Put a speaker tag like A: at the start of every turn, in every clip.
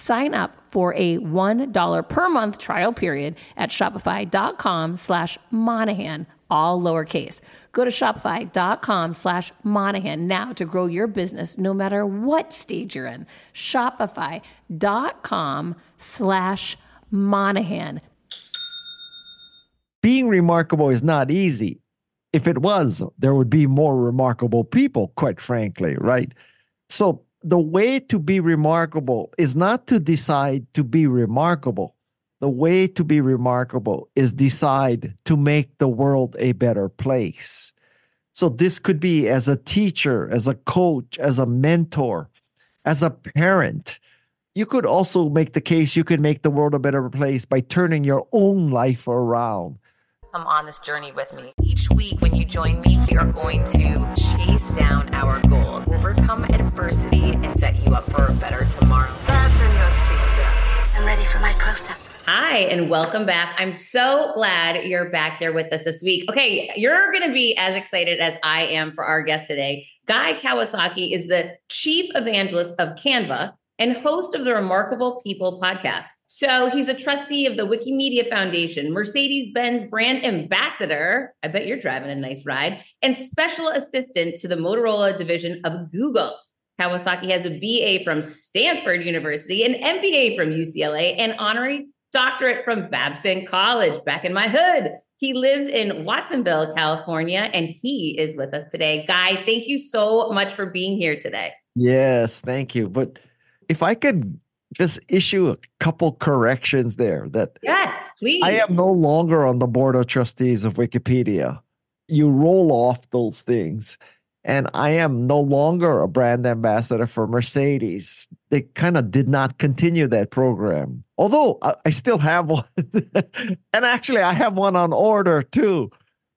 A: Sign up for a $1 per month trial period at shopify.com/Monahan, all lowercase. Go to shopify.com/Monahan now to grow your business no matter what stage you're in. Shopify.com/Monahan.
B: Being remarkable is not easy. If it was, there would be more remarkable people, quite frankly, right? So the way to be remarkable is not to decide to be remarkable. The way to be remarkable is decide to make the world a better place. So this could be as a teacher, as a coach, as a mentor, as a parent. You could also make the case you could make the world a better place by turning your own life around.
A: Come on this journey with me. Each week when you join me, we are going to chase down our goals, overcome adversity, and set you up for a better tomorrow.
C: Fasten your seatbelt. I'm ready for my close-up.
A: Hi, and welcome back. I'm so glad you're back here with us this week. Okay, you're going to be as excited as I am for our guest today. Guy Kawasaki is the chief evangelist of Canva and host of the Remarkable People podcast. So he's a trustee of the Wikimedia Foundation, Mercedes-Benz brand ambassador, I bet you're driving a nice ride, and special assistant to the Motorola division of Google. Kawasaki has a BA from Stanford University, an MBA from UCLA, and honorary doctorate from Babson College, back in my hood. He lives in Watsonville, California, and he is with us today. Guy, thank you so much for being here today.
B: Yes, thank you. But if I could just issue a couple corrections there.
A: Yes, please.
B: I am no longer on the board of trustees of Wikipedia. You roll off those things. And I am no longer a brand ambassador for Mercedes. They kind of did not continue that program. Although I still have one. And actually, I have one on order too.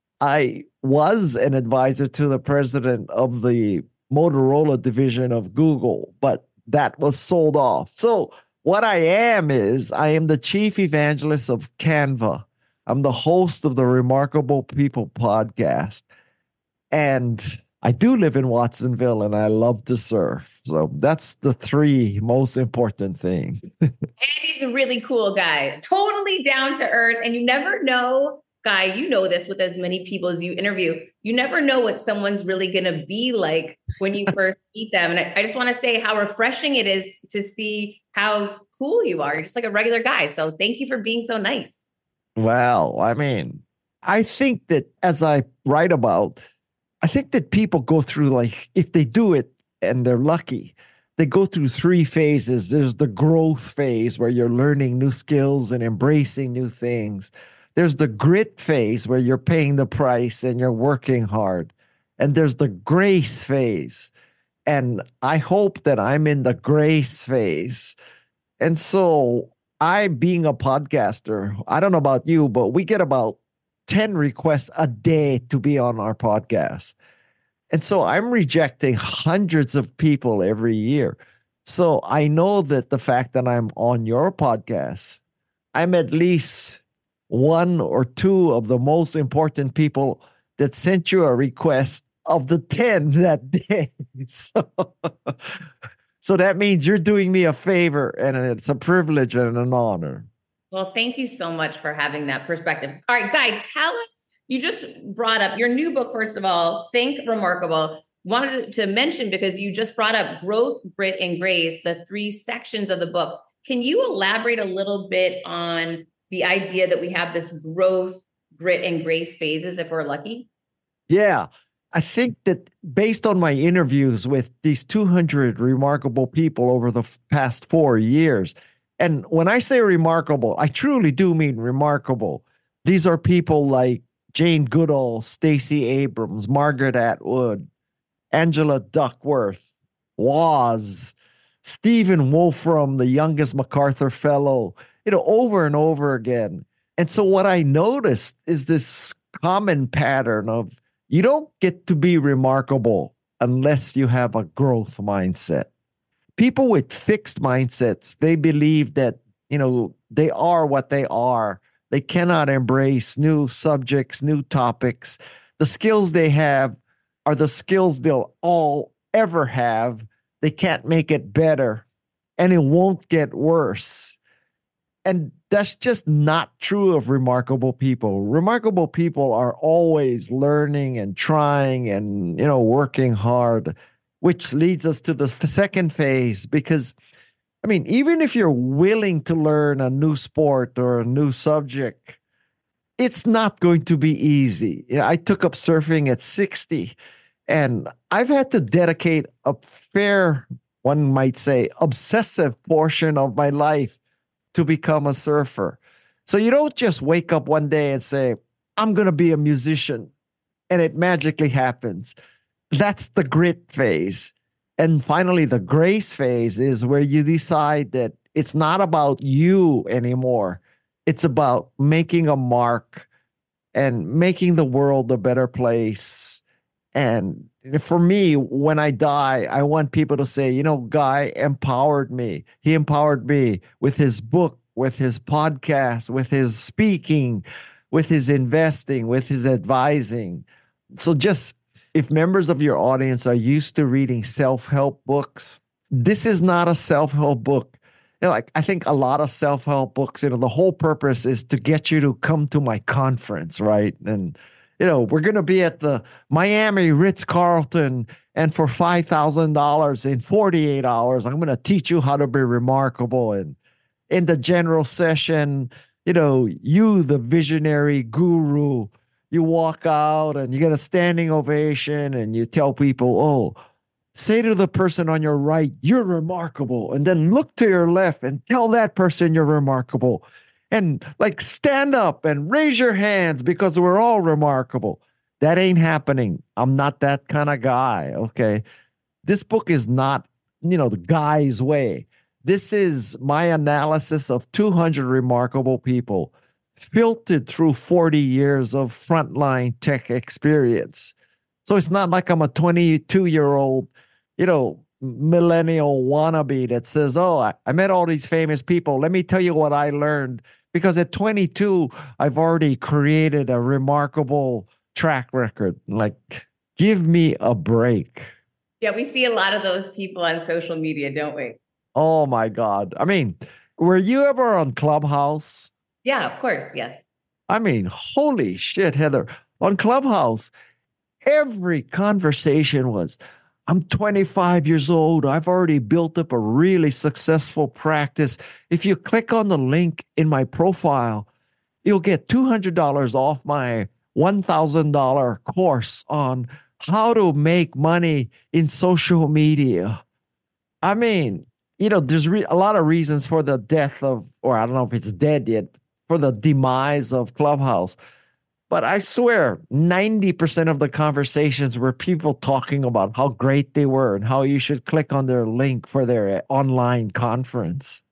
B: I was an advisor to the president of the Motorola division of Google, but that was sold off. So what I am the chief evangelist of Canva. I'm the host of the Remarkable People podcast. And I do live in Watsonville and I love to surf. So that's the three most important things.
A: And he's a really cool guy, totally down to earth. And you never know, Guy, you know this with as many people as you interview, you never know what someone's really going to be like when you first meet them. And I just want to say how refreshing it is to see how cool you are. You're just like a regular guy. So thank you for being so nice.
B: Well, I mean, I think that as I write about, I think that people go through, like, if they do it and they're lucky, they go through three phases. There's the growth phase where you're learning new skills and embracing new things. There's the grit phase where you're paying the price and you're working hard. And there's the grace phase. And I hope that I'm in the grace phase. And so I, being a podcaster, I don't know about you, but we get about 10 requests a day to be on our podcast. And so I'm rejecting hundreds of people every year. So I know that the fact that I'm on your podcast, I'm at least one or two of the most important people that sent you a request of the 10 that day. So that means you're doing me a favor, and it's a privilege and an honor.
A: Well, thank you so much for having that perspective. All right, Guy, tell us, you just brought up your new book, first of all, Think Remarkable. Wanted to mention, because you just brought up growth, grit, and grace, the three sections of the book. Can you elaborate a little bit on the idea that we have this growth, grit, and grace phases if we're lucky?
B: Yeah. I think that based on my interviews with these 200 remarkable people over the past 4 years, and when I say remarkable, I truly do mean remarkable. These are people like Jane Goodall, Stacey Abrams, Margaret Atwood, Angela Duckworth, Woz, Stephen Wolfram, the youngest MacArthur Fellow, over and over again. And so what I noticed is this common pattern of you don't get to be remarkable unless you have a growth mindset. People with fixed mindsets, they believe that, they are what they are. They cannot embrace new subjects, new topics. The skills they have are the skills they'll all ever have. They can't make it better. and it won't get worse. And that's just not true of remarkable people. Remarkable people are always learning and trying and, working hard, which leads us to the second phase. Because, even if you're willing to learn a new sport or a new subject, it's not going to be easy. I took up surfing at 60, and I've had to dedicate a fair, one might say, obsessive portion of my life to become a surfer. So you don't just wake up one day and say, I'm going to be a musician, and it magically happens. That's the grit phase. And finally, the grace phase is where you decide that it's not about you anymore. It's about making a mark and making the world a better place. And for me, when I die, I want people to say, Guy empowered me. He empowered me with his book, with his podcast, with his speaking, with his investing, with his advising. So just if members of your audience are used to reading self-help books, this is not a self-help book. I think a lot of self-help books, the whole purpose is to get you to come to my conference, right? And we're going to be at the Miami Ritz-Carlton, and for $5,000 in 48 hours, I'm going to teach you how to be remarkable. And in the general session, you, the visionary guru, you walk out and you get a standing ovation and you tell people, oh, say to the person on your right, you're remarkable. And then look to your left and tell that person you're remarkable. And stand up and raise your hands because we're all remarkable. That ain't happening. I'm not that kind of guy. Okay. This book is not, the guy's way. This is my analysis of 200 remarkable people filtered through 40 years of frontline tech experience. So it's not like I'm a 22-year-old, millennial wannabe that says, oh, I met all these famous people. Let me tell you what I learned. Because at 22, I've already created a remarkable track record. Give me a break.
A: Yeah, we see a lot of those people on social media, don't we?
B: Oh, my God. Were you ever on Clubhouse?
A: Yeah, of course. Yes.
B: Holy shit, Heather. On Clubhouse, every conversation was, I'm 25 years old. I've already built up a really successful practice. If you click on the link in my profile, you'll get $200 off my $1,000 course on how to make money in social media. There's a lot of reasons for the death of, or I don't know if it's dead yet, for the demise of Clubhouse. But I swear, 90% of the conversations were people talking about how great they were and how you should click on their link for their online conference.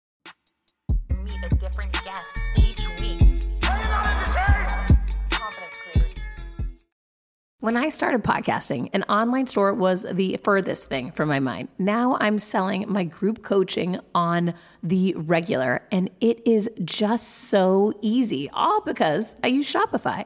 D: Meet a different guest each week. Confidence creator. When I started podcasting, an online store was the furthest thing from my mind. Now I'm selling my group coaching on the regular, and it is just so easy, all because I use Shopify.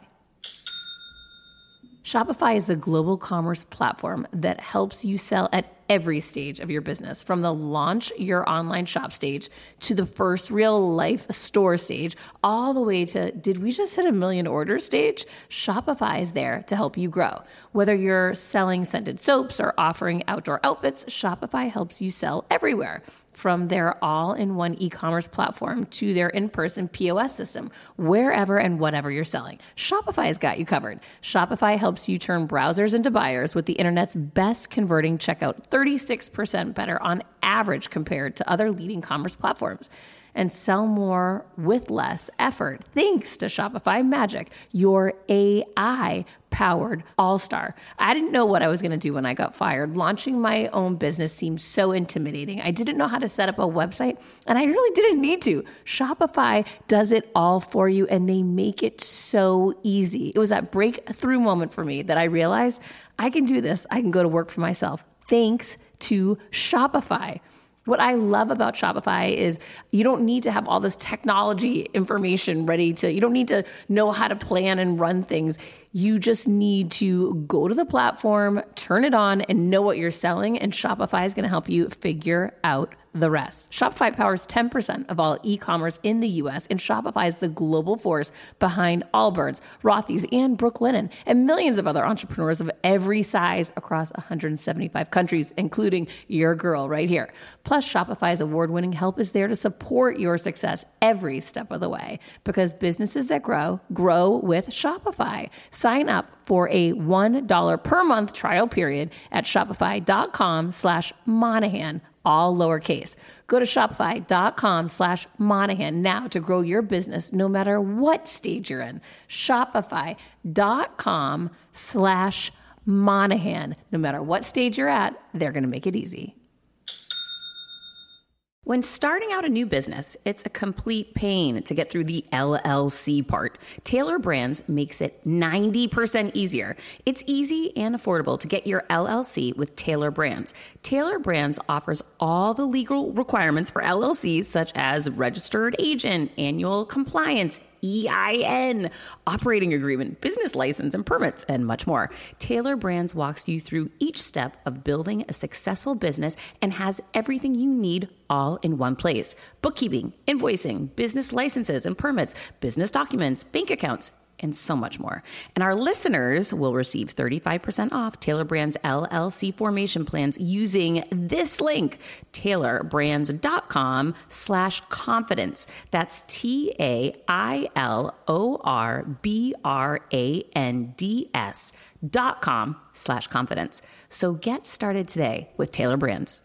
D: Shopify is the global commerce platform that helps you sell at every stage of your business, from the launch your online shop stage to the first real life store stage, all the way to, did we just hit 1 million orders stage? Shopify is there to help you grow. Whether you're selling scented soaps or offering outdoor outfits, Shopify helps you sell everywhere. From their all-in-one e-commerce platform to their in-person POS system, wherever and whatever you're selling, Shopify has got you covered. Shopify helps you turn browsers into buyers with the internet's best converting checkout, 36% better on average compared to other leading commerce platforms. And sell more with less effort thanks to Shopify Magic, your AI-powered all-star. I didn't know what I was going to do when I got fired. Launching my own business seemed so intimidating. I didn't know how to set up a website, and I really didn't need to. Shopify does it all for you, and they make it so easy. It was that breakthrough moment for me that I realized I can do this. I can go to work for myself thanks to Shopify. What I love about Shopify is you don't need to have all this technology information ready to, you don't need to know how to plan and run things. You just need to go to the platform, turn it on, and know what you're selling. And Shopify is going to help you figure out the rest. Shopify powers 10% of all e-commerce in the U.S., and Shopify is the global force behind Allbirds, Rothy's, and Brooklinen, and millions of other entrepreneurs of every size across 175 countries, including your girl right here. Plus, Shopify's award-winning help is there to support your success every step of the way, because businesses that grow, grow with Shopify. Sign up for a $1 per month trial period at shopify.com/Monahan, all lowercase. Go to shopify.com/Monahan now to grow your business no matter what stage you're in. Shopify.com/Monahan. No matter what stage you're at, they're going to make it easy. When starting out a new business, it's a complete pain to get through the LLC part. Tailor Brands makes it 90% easier. It's easy and affordable to get your LLC with Tailor Brands. Tailor Brands offers all the legal requirements for LLCs, such as registered agent, annual compliance, EIN, operating agreement, business license, and permits, and much more. Tailor Brands walks you through each step of building a successful business and has everything you need all in one place. Bookkeeping, invoicing, business licenses and permits, business documents, bank accounts, and so much more. And our listeners will receive 35% off Tailor Brands LLC formation plans using this link, tailorbrands.com/confidence. That's TAILORBRANDS.com/confidence. So get started today with Tailor Brands.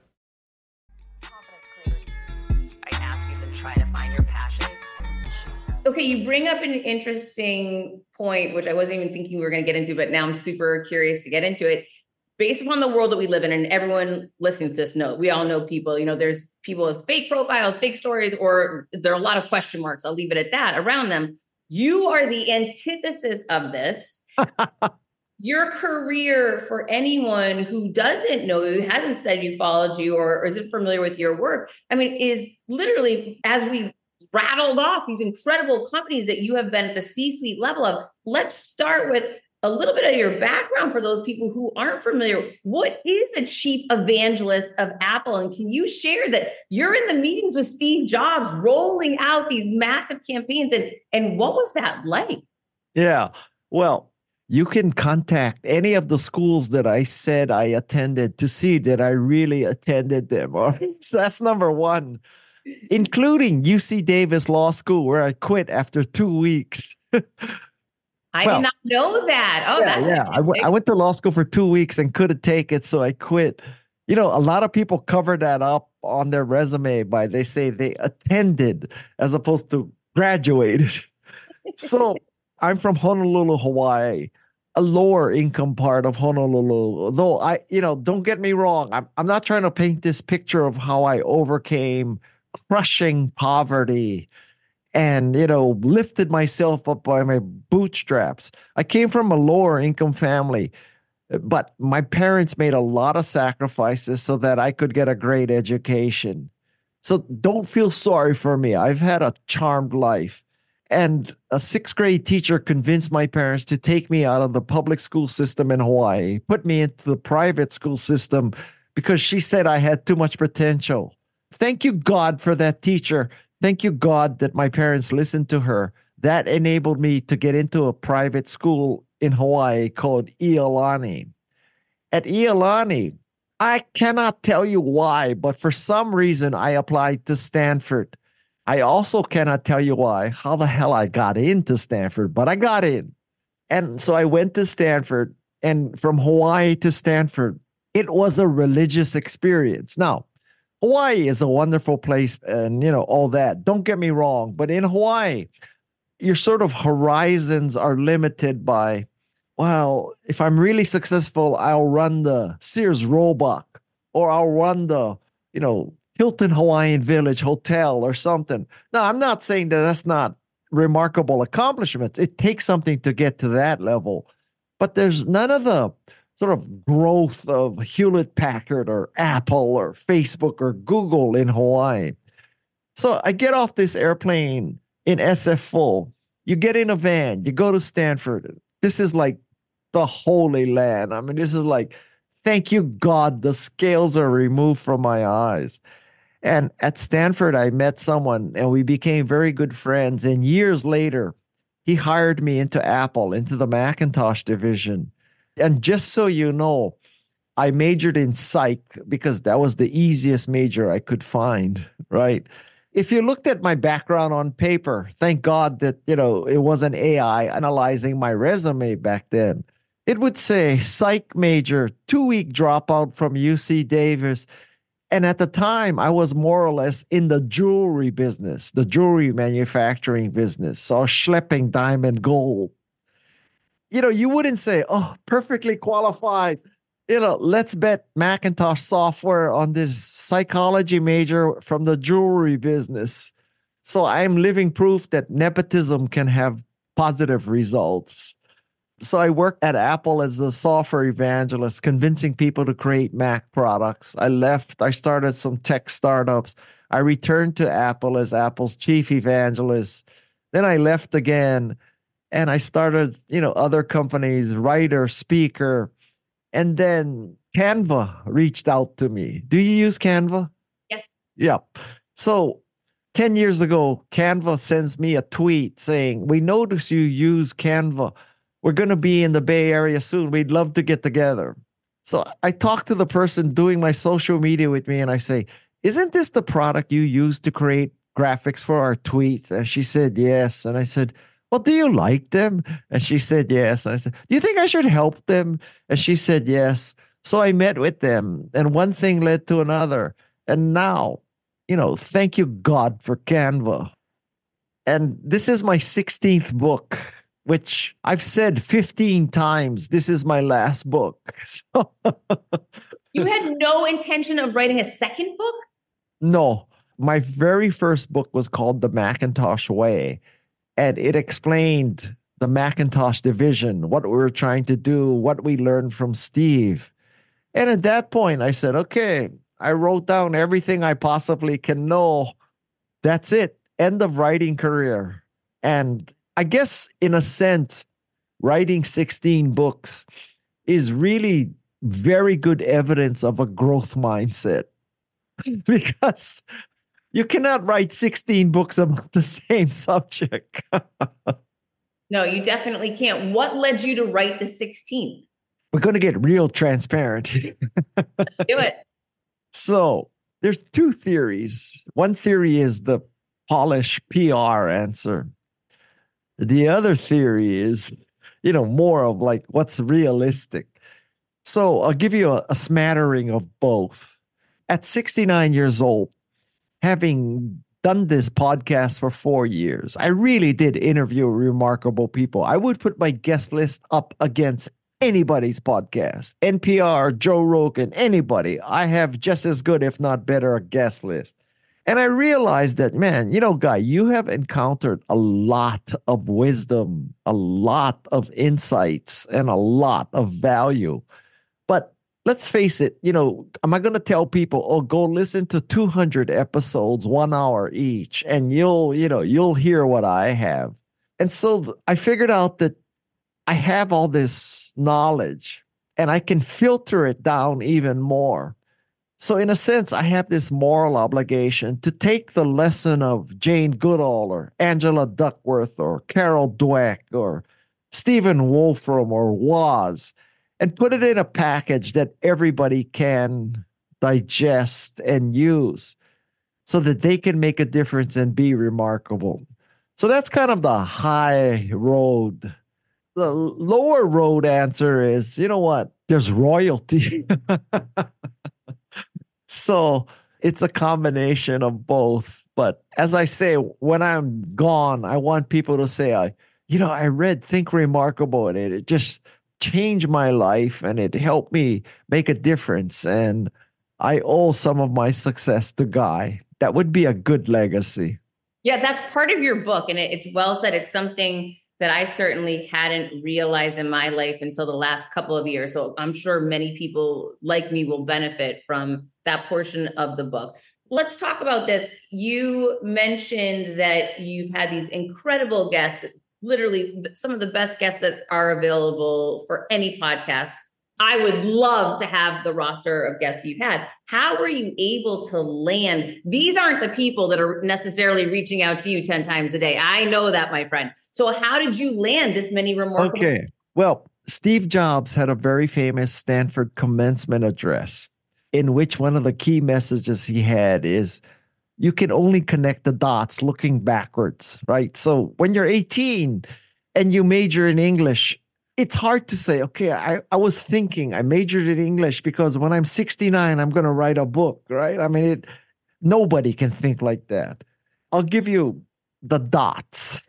A: I asked you to try to find your passion. Okay, you bring up an interesting point, which I wasn't even thinking we were going to get into, but now I'm super curious to get into it. Based upon the world that we live in, and everyone listening to this knows, we all know people, there's people with fake profiles, fake stories, or there are a lot of question marks. I'll leave it at that around them. You are the antithesis of this. Your career, for anyone who doesn't know you, hasn't studied you, followed you, or isn't familiar with your work, is literally, as we rattled off these incredible companies that you have been at the C-suite level of. Let's start with a little bit of your background for those people who aren't familiar. What is a chief evangelist of Apple? And can you share that you're in the meetings with Steve Jobs rolling out these massive campaigns? And what was that like?
B: Yeah, well, you can contact any of the schools that I said I attended to see that I really attended them. So that's number one, including UC Davis Law School, where I quit after 2 weeks.
A: I did not know that. Oh,
B: yeah. I went to law school for 2 weeks and couldn't take it, so I quit. A lot of people cover that up on their resume they say they attended as opposed to graduated. So I'm from Honolulu, Hawaii, a lower income part of Honolulu. Though don't get me wrong, I'm not trying to paint this picture of how I overcame crushing poverty and, lifted myself up by my bootstraps. I came from a lower income family, but my parents made a lot of sacrifices so that I could get a great education. So don't feel sorry for me. I've had a charmed life. And a sixth grade teacher convinced my parents to take me out of the public school system in Hawaii, put me into the private school system because she said I had too much potential. Thank you, God, for that teacher. Thank you, God, that my parents listened to her. That enabled me to get into a private school in Hawaii called Iolani. At Iolani, I cannot tell you why, but for some reason I applied to Stanford. I also cannot tell you how the hell I got into Stanford, but I got in. And so I went to Stanford, and from Hawaii to Stanford, it was a religious experience. Now, Hawaii is a wonderful place and, all that. Don't get me wrong. But in Hawaii, your sort of horizons are limited by, if I'm really successful, I'll run the Sears Roebuck, or I'll run the, Hilton Hawaiian Village Hotel or something. Now, I'm not saying that that's not remarkable accomplishments. It takes something to get to that level. But there's none of the sort of growth of Hewlett Packard or Apple or Facebook or Google in Hawaii. So I get off this airplane in SF full. You get in a van, you go to Stanford. This is like the Holy Land. This is like, thank you, God, the scales are removed from my eyes. And at Stanford, I met someone and we became very good friends. And years later, he hired me into Apple, into the Macintosh division. And just so you know, I majored in psych because that was the easiest major I could find, right? If you looked at my background on paper, thank God that, it wasn't AI analyzing my resume back then. It would say psych major, 2-week dropout from UC Davis. And at the time, I was more or less in the jewelry business, the jewelry manufacturing business. So I was schlepping diamond gold. You wouldn't say, oh, perfectly qualified. Let's bet Macintosh software on this psychology major from the jewelry business. So I'm living proof that nepotism can have positive results. So I worked at Apple as a software evangelist, convincing people to create Mac products. I left. I started some tech startups. I returned to Apple as Apple's chief evangelist. Then I left again, and I started, other companies, writer, speaker. And then Canva reached out to me. Do you use Canva?
A: Yes.
B: Yeah. So 10 years ago, Canva sends me a tweet saying, we notice you use Canva. We're going to be in the Bay Area soon. We'd love to get together. So I talked to the person doing my social media with me and I say, isn't this the product you use to create graphics for our tweets? And she said, yes. And I said, well, do you like them? And she said, yes. And I said, do you think I should help them? And she said, yes. So I met with them and one thing led to another. And now, thank you, God, for Canva. And this is my 16th book, which I've said 15 times. This is my last book. So
A: You had no intention of writing a second book?
B: No. My very first book was called The Macintosh Way. And it explained the Macintosh division, what we were trying to do, what we learned from Steve. And at that point, I said, okay, I wrote down everything I possibly can know. That's it. End of writing career. And I guess, in a sense, writing 16 books is really very good evidence of a growth mindset because you cannot write 16 books about the same subject.
A: No, you definitely can't. What led you to write the 16th?
B: We're going to get real transparent.
A: Let's do it.
B: So there's two theories. One theory is the polished PR answer. The other theory is, more of like what's realistic. So I'll give you a smattering of both. At 69 years old, having done this podcast for 4 years, I really did interview remarkable people. I would put my guest list up against anybody's podcast, NPR, Joe Rogan, anybody. I have just as good, if not better, a guest list. And I realized that, man, Guy, you have encountered a lot of wisdom, a lot of insights, and a lot of value. But let's face it, am I going to tell people, oh, go listen to 200 episodes, 1 hour each, and you'll hear what I have. And so I figured out that I have all this knowledge and I can filter it down even more. So in a sense, I have this moral obligation to take the lesson of Jane Goodall or Angela Duckworth or Carol Dweck or Stephen Wolfram or Woz and put it in a package that everybody can digest and use so that they can make a difference and be remarkable. So that's kind of the high road. The lower road answer is, there's royalty. So it's a combination of both. But as I say, when I'm gone, I want people to say, I read Think Remarkable and it just changed my life and it helped me make a difference. And I owe some of my success to Guy. That would be a good legacy.
A: Yeah, that's part of your book. And it's well said. It's something that I certainly hadn't realized in my life until the last couple of years. So I'm sure many people like me will benefit from that portion of the book. Let's talk about this. You mentioned that you've had these incredible guests, literally some of the best guests that are available for any podcast. I would love to have the roster of guests you've had. How were you able to land? These aren't the people that are necessarily reaching out to you 10 times a day. I know that, my friend. So how did you land this many remarkable?
B: Okay. Well, Steve Jobs had a very famous Stanford commencement address in which one of the key messages he had is you can only connect the dots looking backwards, right? So when you're 18 and you major in English, it's hard to say, okay, I was thinking I majored in English because when I'm 69, I'm going to write a book, right? I mean, nobody can think like that. I'll give you the dots.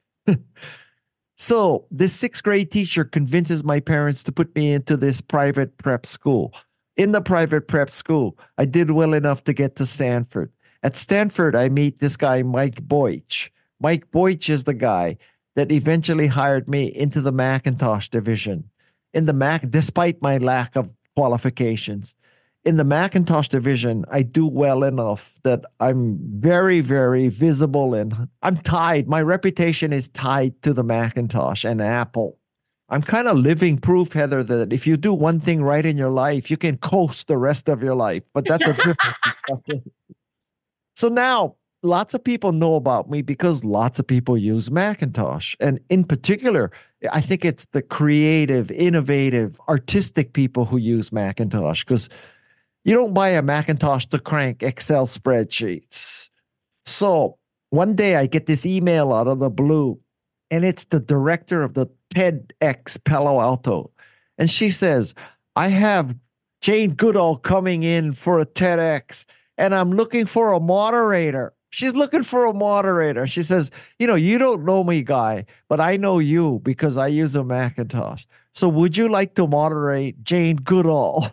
B: So this sixth grade teacher convinces my parents to put me into this private prep school. In the private prep school, I did well enough to get to Stanford. At Stanford, I meet this guy, Mike Boich. Mike Boich is the guy that eventually hired me into the Macintosh division. In the despite my lack of qualifications, in the Macintosh division, I do well enough that I'm very, very visible and I'm tied. My reputation is tied to the Macintosh and Apple. I'm kind of living proof, Heather, that if you do one thing right in your life, you can coast the rest of your life. But that's a different. So now lots of people know about me because lots of people use Macintosh. And in particular, I think it's the creative, innovative, artistic people who use Macintosh because you don't buy a Macintosh to crank Excel spreadsheets. So one day I get this email out of the blue, and it's the director of the TEDx Palo Alto. And she says, I have Jane Goodall coming in for a TEDx, and I'm looking for a moderator. She's looking for a moderator. She says, you don't know me, Guy, but I know you because I use a Macintosh. So would you like to moderate Jane Goodall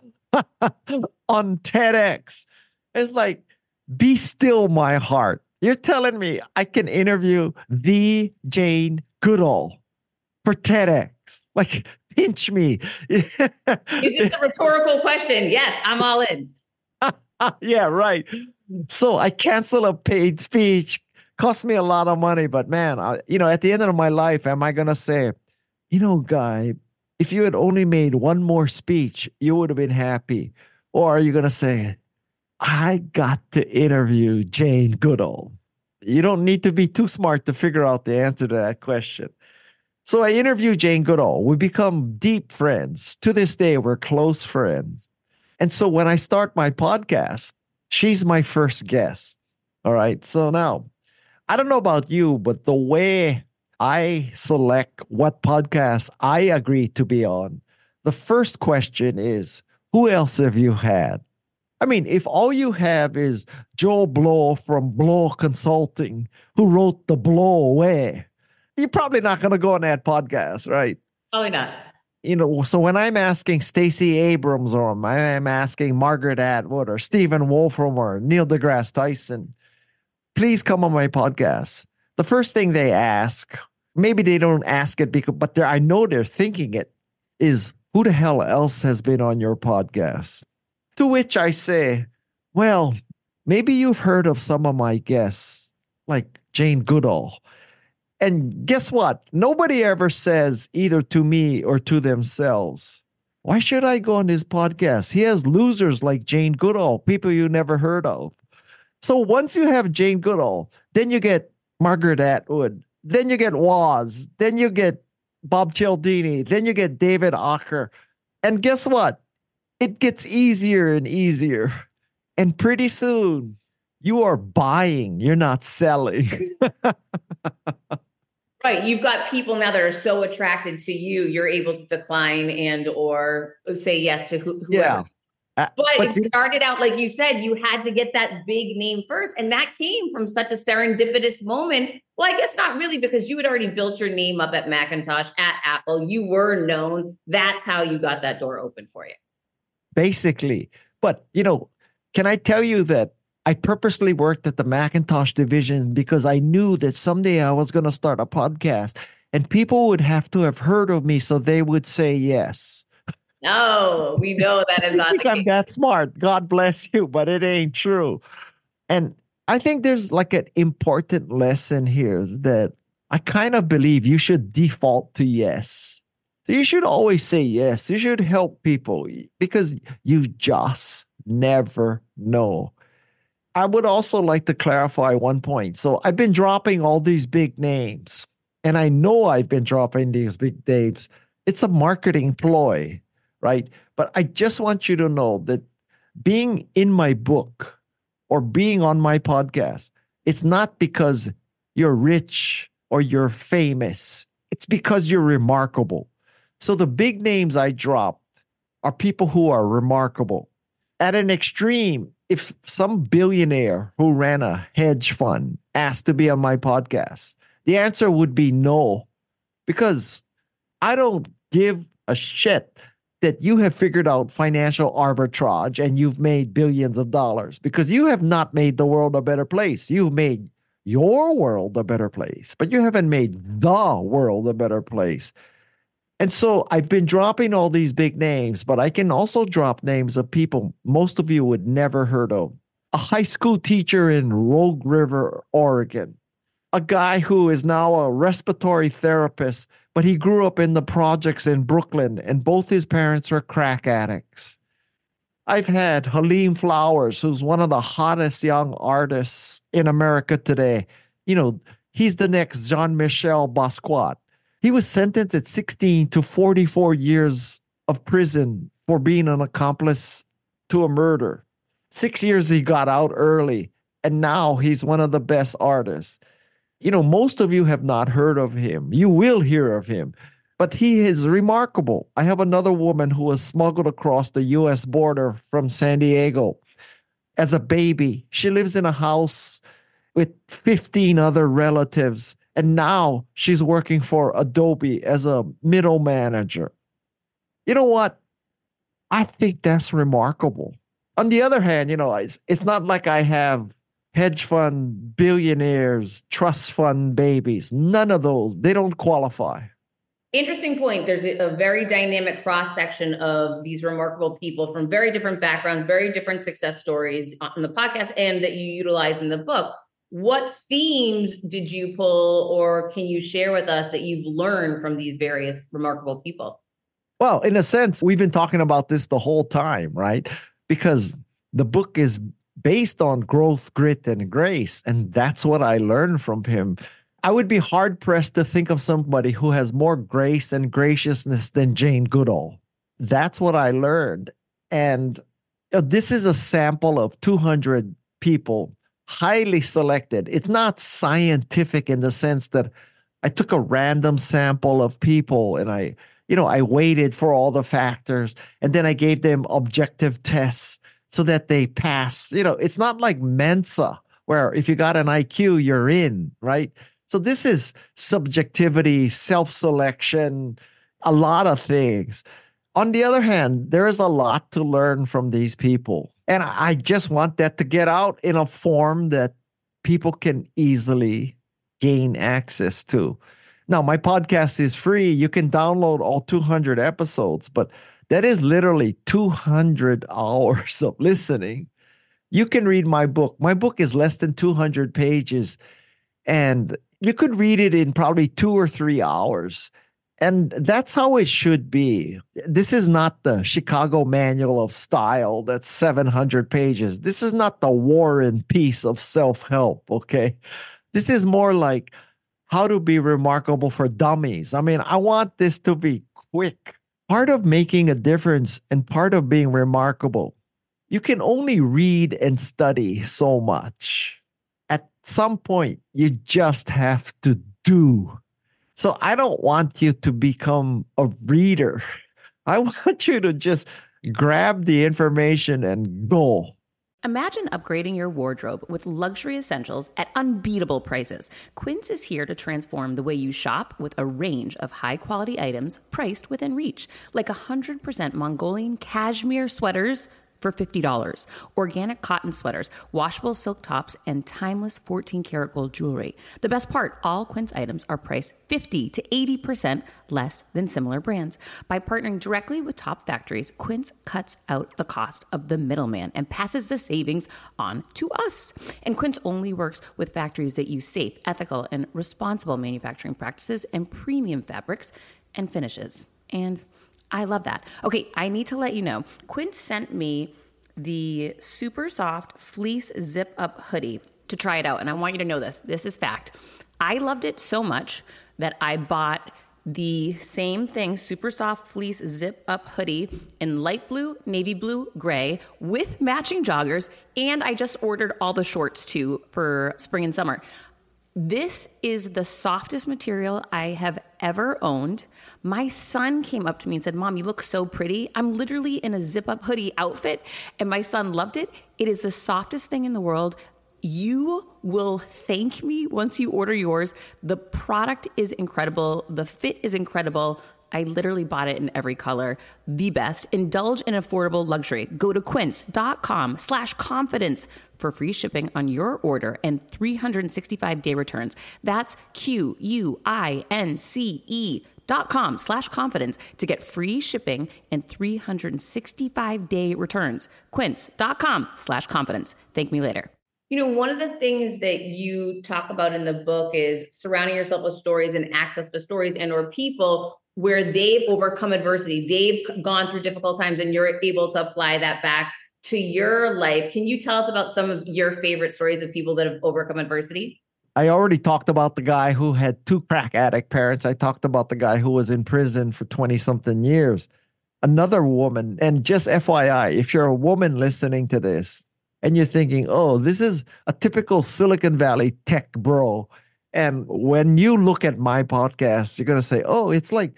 B: on TEDx? It's like, be still, my heart. You're telling me I can interview the Jane Goodall for TEDx? Like, pinch me.
A: Is it a rhetorical question? Yes, I'm all in.
B: Yeah, right. So I cancel a paid speech. Cost me a lot of money, but man, at the end of my life, am I going to say, Guy, if you had only made one more speech, you would have been happy? Or are you going to say, I got to interview Jane Goodall? You don't need to be too smart to figure out the answer to that question. So I interview Jane Goodall. We become deep friends. To this day, we're close friends. And so when I start my podcast, she's my first guest. All right. So now, I don't know about you, but the way I select what podcast I agree to be on, the first question is, who else have you had? I mean, if all you have is Joe Blow from Blow Consulting, who wrote The Blow Away, you're probably not going to go on that podcast, right?
A: Probably not.
B: So when I'm asking Stacey Abrams or I'm asking Margaret Atwood or Stephen Wolfram or Neil deGrasse Tyson, please come on my podcast. The first thing they ask, maybe they don't ask it but I know they're thinking it, is who the hell else has been on your podcast? To which I say, well, maybe you've heard of some of my guests, like Jane Goodall. And guess what? Nobody ever says either to me or to themselves, why should I go on this podcast? He has losers like Jane Goodall, people you never heard of. So once you have Jane Goodall, then you get Margaret Atwood, then you get Woz, then you get Bob Cialdini, then you get David Acker. And guess what? It gets easier and easier. And pretty soon, you are buying, you're not selling.
A: Right. You've got people now that are so attracted to you, you're able to decline and or say yes to whoever.
B: Yeah.
A: But it started out, like you said, you had to get that big name first. And that came from such a serendipitous moment. Well, I guess not really, because you had already built your name up at Macintosh, at Apple. You were known. That's how you got that door open for you.
B: Basically. But, can I tell you that I purposely worked at the Macintosh division because I knew that someday I was going to start a podcast and people would have to have heard of me so they would say yes.
A: No, we know that is not the case.
B: I'm that smart. God bless you, but it ain't true. And I think there's like an important lesson here that I kind of believe you should default to yes. So you should always say yes. You should help people because you just never know. I would also like to clarify one point. So I've been dropping all these big names, and I know I've been dropping these big names. It's a marketing ploy, right? But I just want you to know that being in my book or being on my podcast, it's not because you're rich or you're famous. It's because you're remarkable. So the big names I dropped are people who are remarkable. At an extreme, if some billionaire who ran a hedge fund asked to be on my podcast, the answer would be no, because I don't give a shit that you have figured out financial arbitrage and you've made billions of dollars, because you have not made the world a better place. You've made your world a better place, but you haven't made the world a better place. And so I've been dropping all these big names, but I can also drop names of people most of you would never heard of. A high school teacher in Rogue River, Oregon. A guy who is now a respiratory therapist, but he grew up in the projects in Brooklyn, and both his parents were crack addicts. I've had Halim Flowers, who's one of the hottest young artists in America today. You know, he's the next Jean-Michel Basquiat. He was sentenced at 16 to 44 years of prison for being an accomplice to a murder. 6 years he got out early, and now he's one of the best artists. You know, most of you have not heard of him. You will hear of him, but he is remarkable. I have another woman who was smuggled across the U.S. border from San Diego as a baby. She lives in a house with 15 other relatives. And now she's working for Adobe as a middle manager. You know what? I think that's remarkable. On the other hand, you know, it's not like I have hedge fund billionaires, trust fund babies. None of those. They don't qualify.
A: Interesting point. There's a very dynamic cross-section of these remarkable people from very different backgrounds, very different success stories on the podcast and that you utilize in the book. What themes did you pull, or can you share with us that you've learned from these various remarkable people?
B: Well, in a sense, we've been talking about this the whole time, right? Because the book is based on growth, grit, and grace. And that's what I learned from him. I would be hard-pressed to think of somebody who has more grace and graciousness than Jane Goodall. That's what I learned. And this is a sample of 200 people, highly selected. It's not scientific in the sense that I took a random sample of people and I weighted for all the factors and then I gave them objective tests so that they pass. You know, it's not like Mensa where if you got an IQ, you're in, right? So this is subjectivity, self-selection, a lot of things. On the other hand, there is a lot to learn from these people. And I just want that to get out in a form that people can easily gain access to. Now, my podcast is free. You can download all 200 episodes, but that is literally 200 hours of listening. You can read my book. My book is less than 200 pages, and you could read it in probably 2 or 3 hours. And that's how it should be. This is not the Chicago Manual of Style that's 700 pages. This is not the War and Peace of self-help, okay? This is more like how to be remarkable for dummies. I mean, I want this to be quick. Part of making a difference and part of being remarkable, you can only read and study so much. At some point, you just have to do. So I don't want you to become a reader. I want you to just grab the information and go.
D: Imagine upgrading your wardrobe with luxury essentials at unbeatable prices. Quince is here to transform the way you shop with a range of high-quality items priced within reach, like 100% Mongolian cashmere sweaters for $50, organic cotton sweaters, washable silk tops, and timeless 14-karat gold jewelry. The best part, all Quince items are priced 50 to 80% less than similar brands. By partnering directly with top factories, Quince cuts out the cost of the middleman and passes the savings on to us. And Quince only works with factories that use safe, ethical, and responsible manufacturing practices and premium fabrics and finishes. And I love that. Okay, I need to let you know, Quince sent me the super soft fleece zip up hoodie to try it out. And I want you to know this. This is fact. I loved it so much that I bought the same thing, super soft fleece zip up hoodie in light blue, navy blue, gray with matching joggers. And I just ordered all the shorts too for spring and summer. This is the softest material I have ever owned. My son came up to me and said, Mom, you look so pretty. I'm literally in a zip up hoodie outfit, and my son loved it. It is the softest thing in the world. You will thank me once you order yours. The product is incredible. The fit is incredible. I literally bought it in every color. The best. Indulge in affordable luxury. Go to quince.com/confidence for free shipping on your order and 365-day returns. That's QUINCE.com/confidence to get free shipping and 365-day returns. Quince.com/confidence. Thank me later.
A: You know, one of the things that you talk about in the book is surrounding yourself with stories and access to stories and or people where they've overcome adversity. They've gone through difficult times and you're able to apply that back to your life. Can you tell us about some of your favorite stories of people that have overcome adversity?
B: I already talked about the guy who had 2 crack addict parents. I talked about the guy who was in prison for 20-something years. Another woman, and just FYI, if you're a woman listening to this, and you're thinking, oh, this is a typical Silicon Valley tech bro. And when you look at my podcast, you're going to say, oh, it's like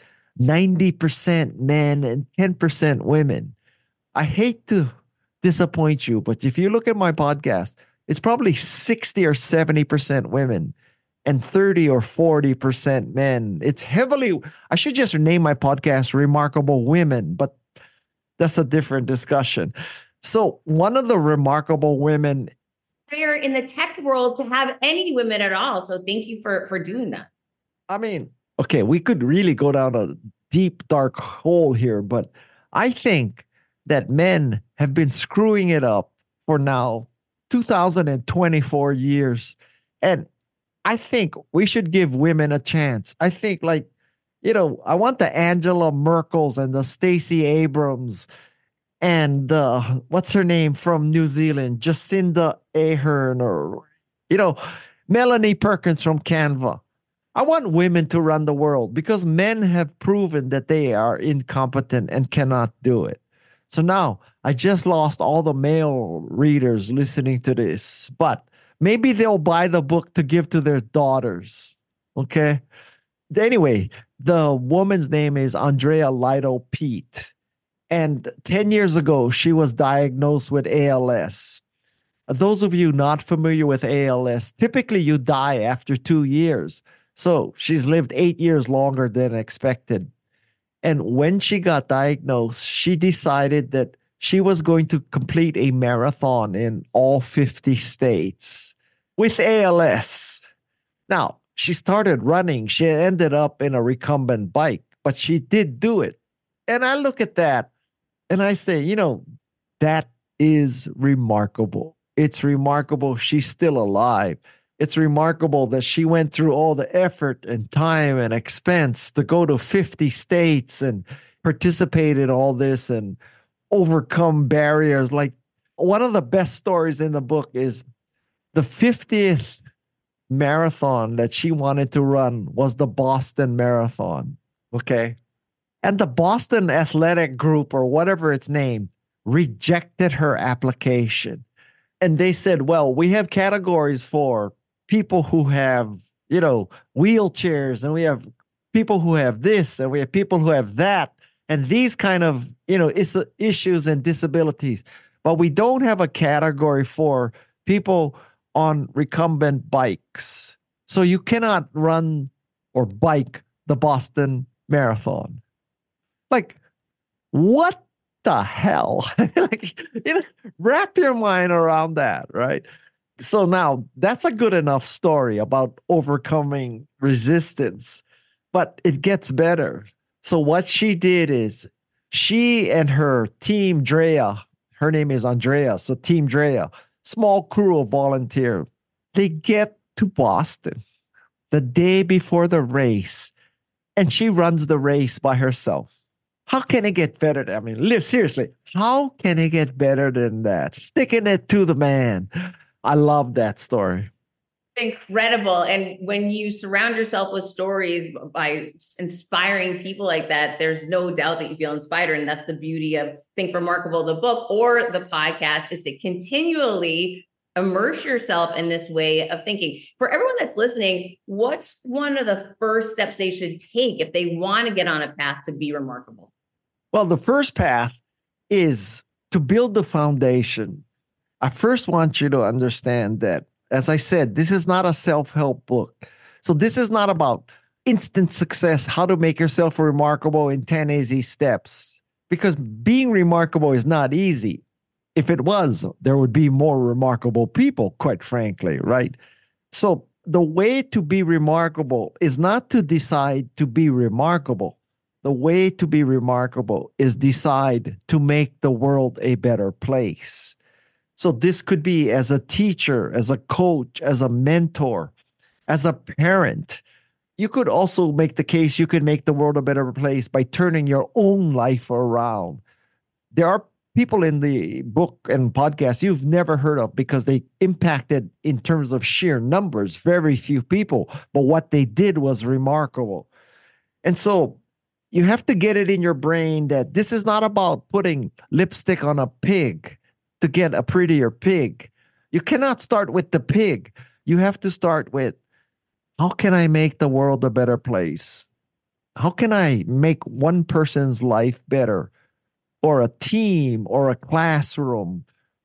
B: 90% men and 10% women. I hate to disappoint you, but if you look at my podcast, it's probably 60 or 70% women and 30 or 40% men. It's heavily, I should just name my podcast Remarkable Women, but that's a different discussion. So one of the remarkable women
A: Rare in the tech world to have any women at all. So thank you for doing that.
B: I mean, okay, we could really go down a deep, dark hole here, but I think that men have been screwing it up for now 2024 years. And I think we should give women a chance. I think I want the Angela Merkels and the Stacey Abrams and what's her name from New Zealand, Jacinda Ardern, or, Melanie Perkins from Canva. I want women to run the world because men have proven that they are incompetent and cannot do it. So now I just lost all the male readers listening to this, but maybe they'll buy the book to give to their daughters. Okay. Anyway, the woman's name is Andrea Lytle Pete. And 10 years ago, she was diagnosed with ALS. Those of you not familiar with ALS, typically you die after 2 years. So she's lived 8 years longer than expected. And when she got diagnosed, she decided that she was going to complete a marathon in all 50 states with ALS. Now, she started running. She ended up in a recumbent bike, but she did do it. And I look at that and I say, that is remarkable. It's remarkable she's still alive. It's remarkable that she went through all the effort and time and expense to go to 50 states and participate in all this and overcome barriers. Like, one of the best stories in the book is the 50th marathon that she wanted to run was the Boston Marathon. Okay. And the Boston Athletic Group, or whatever it's named, rejected her application. And they said, well, we have categories for people who have, wheelchairs, and we have people who have this, and we have people who have that, and these kind of, issues and disabilities. But we don't have a category for people on recumbent bikes. So you cannot run or bike the Boston Marathon. Like, what the hell? Wrap your mind around that, right? So now that's a good enough story about overcoming resistance, but it gets better. So what she did is she and her team Drea, her name is Andrea, so Team Drea, small crew of volunteers, they get to Boston the day before the race, and she runs the race by herself. How can it get better? I mean, live seriously. How can it get better than that? Sticking it to the man. I love that story.
A: Incredible. And when you surround yourself with stories by inspiring people like that, there's no doubt that you feel inspired. And that's the beauty of Think Remarkable, the book or the podcast, is to continually immerse yourself in this way of thinking. For everyone that's listening, what's one of the first steps they should take if they want to get on a path to be remarkable?
B: Well, the first path is to build the foundation. I first want you to understand that, as I said, this is not a self-help book. So this is not about instant success, how to make yourself remarkable in 10 easy steps, because being remarkable is not easy. If it was, there would be more remarkable people, quite frankly, right? So the way to be remarkable is not to decide to be remarkable. The way to be remarkable is decide to make the world a better place. So this could be as a teacher, as a coach, as a mentor, as a parent. You could also make the case you could make the world a better place by turning your own life around. There are people in the book and podcast you've never heard of because they impacted in terms of sheer numbers, very few people, but what they did was remarkable. And so you have to get it in your brain that this is not about putting lipstick on a pig to get a prettier pig. You cannot start with the pig. You have to start with, how can I make the world a better place? How can I make one person's life better? Or a team, or a classroom,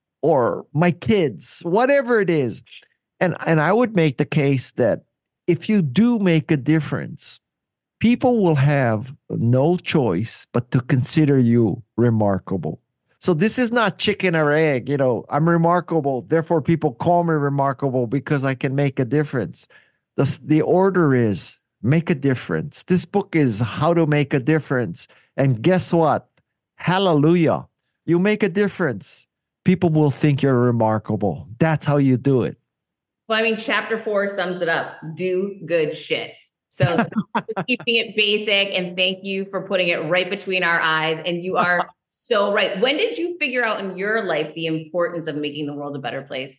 B: or my kids, whatever it is. And I would make the case that if you do make a difference, people will have no choice but to consider you remarkable. So this is not chicken or egg. You know, I'm remarkable, therefore people call me remarkable because I can make a difference. The order is make a difference. This book is how to make a difference. And guess what? Hallelujah. You make a difference. People will think you're remarkable. That's how you do it.
A: Well, I mean, chapter 4 sums it up. Do good shit. So keeping it basic, and thank you for putting it right between our eyes. And you are so right. When did you figure out in your life the importance of making the world a better place?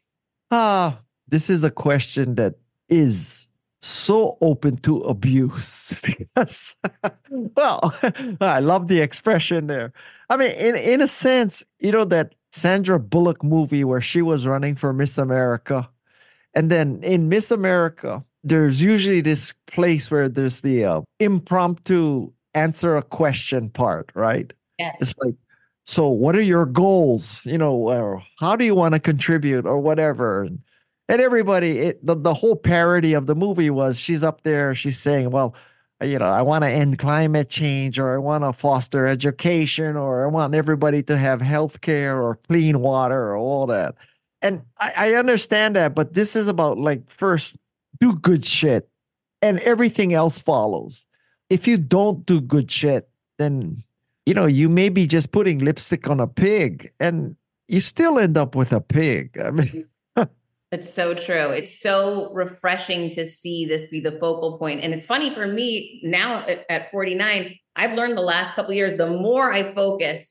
B: This is a question that is so open to abuse because, well, I love the expression there. I mean, in a sense, you know, that Sandra Bullock movie where she was running for Miss America. And then in Miss America, there's usually this place where there's the impromptu answer a question part, right?
A: Yes.
B: It's like, so what are your goals? You know, or how do you want to contribute or whatever? And everybody, the whole parody of the movie was she's up there, she's saying, well, you know, I want to end climate change, or I want to foster education, or I want everybody to have health care or clean water or all that. And I understand that, but this is about, like, first, do good shit and everything else follows. If you don't do good shit, then, you know, you may be just putting lipstick on a pig and you still end up with a pig. I mean,
A: it's so true. It's so refreshing to see this be the focal point. And it's funny for me now at 49, I've learned the last couple of years, the more I focus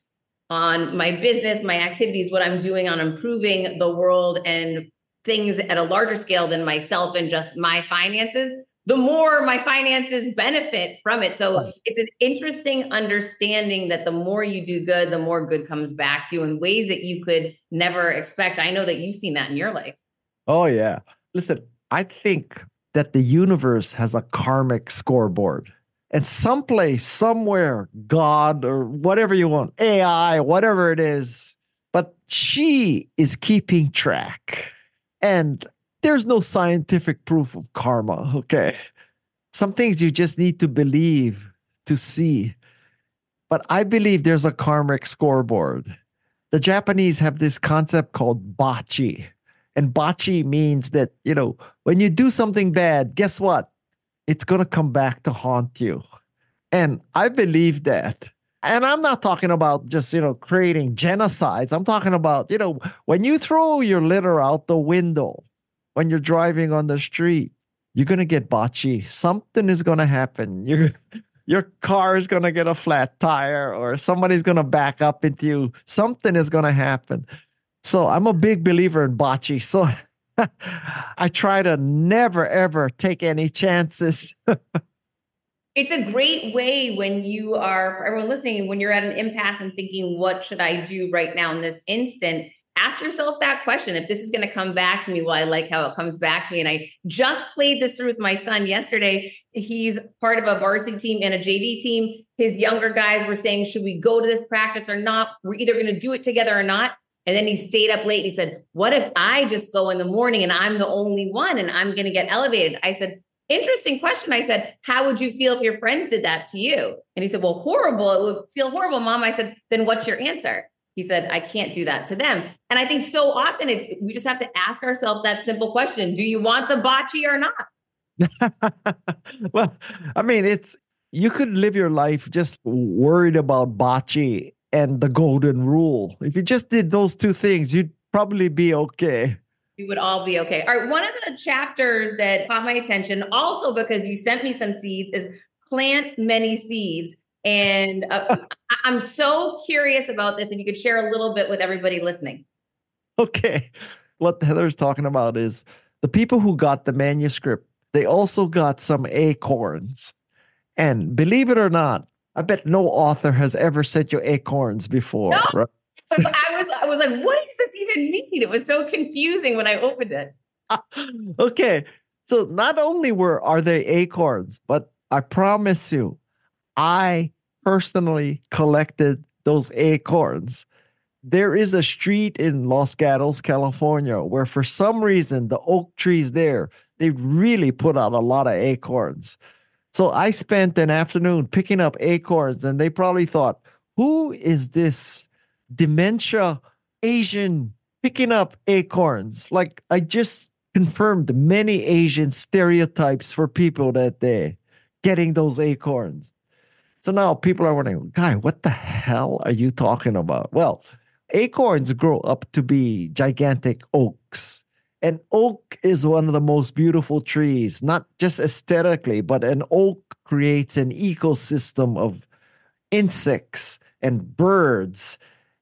A: on my business, my activities, what I'm doing on improving the world and things at a larger scale than myself and just my finances, the more my finances benefit from it. So it's an interesting understanding that the more you do good, the more good comes back to you in ways that you could never expect. I know that you've seen that in your life.
B: Oh, yeah. Listen, I think that the universe has a karmic scoreboard. And someplace, somewhere, God or whatever you want, AI, whatever it is, but she is keeping track. And there's no scientific proof of karma, okay? Some things you just need to believe to see. But I believe there's a karmic scoreboard. The Japanese have this concept called bachi. And bachi means that, you know, when you do something bad, guess what? It's going to come back to haunt you. And I believe that. And I'm not talking about just, you know, creating genocides. I'm talking about, you know, when you throw your litter out the window, when you're driving on the street, you're going to get bachi. Something is going to happen. your car is going to get a flat tire or somebody's going to back up into you. Something is going to happen. So I'm a big believer in bocce. So I try to never, ever take any chances.
A: It's a great way when you are, for everyone listening, when you're at an impasse and thinking, what should I do right now in this instant? Ask yourself that question. If this is going to come back to me, well, I like how it comes back to me. And I just played this through with my son yesterday. He's part of a varsity team and a JV team. His younger guys were saying, should we go to this practice or not? We're either going to do it together or not. And then he stayed up late. He said, what if I just go in the morning and I'm the only one and I'm going to get elevated? I said, interesting question. I said, how would you feel if your friends did that to you? And he said, well, horrible. It would feel horrible, Mom. I said, then what's your answer? He said, I can't do that to them. And I think so often we just have to ask ourselves that simple question. Do you want the bocce or not?
B: Well, I mean, you could live your life just worried about bocce and the golden rule. If you just did those two things, you'd probably be okay.
A: We would all be okay. All right. One of the chapters that caught my attention, also because you sent me some seeds, is plant many seeds. And I'm so curious about this. If you could share a little bit with everybody listening.
B: Okay. What Heather's talking about is the people who got the manuscript, they also got some acorns. And believe it or not, I bet no author has ever sent you acorns before.
A: No.
B: Right?
A: I was like, what does this even mean? It was so confusing when I opened it.
B: Okay. So not only are they acorns, but I promise you, I personally collected those acorns. There is a street in Los Gatos, California, where for some reason the oak trees there, they really put out a lot of acorns. So I spent an afternoon picking up acorns, and they probably thought, who is this dementia Asian picking up acorns? Like, I just confirmed many Asian stereotypes for people that day, getting those acorns. So now people are wondering, Guy, what the hell are you talking about? Well, acorns grow up to be gigantic oaks. And oak is one of the most beautiful trees, not just aesthetically, but an oak creates an ecosystem of insects and birds.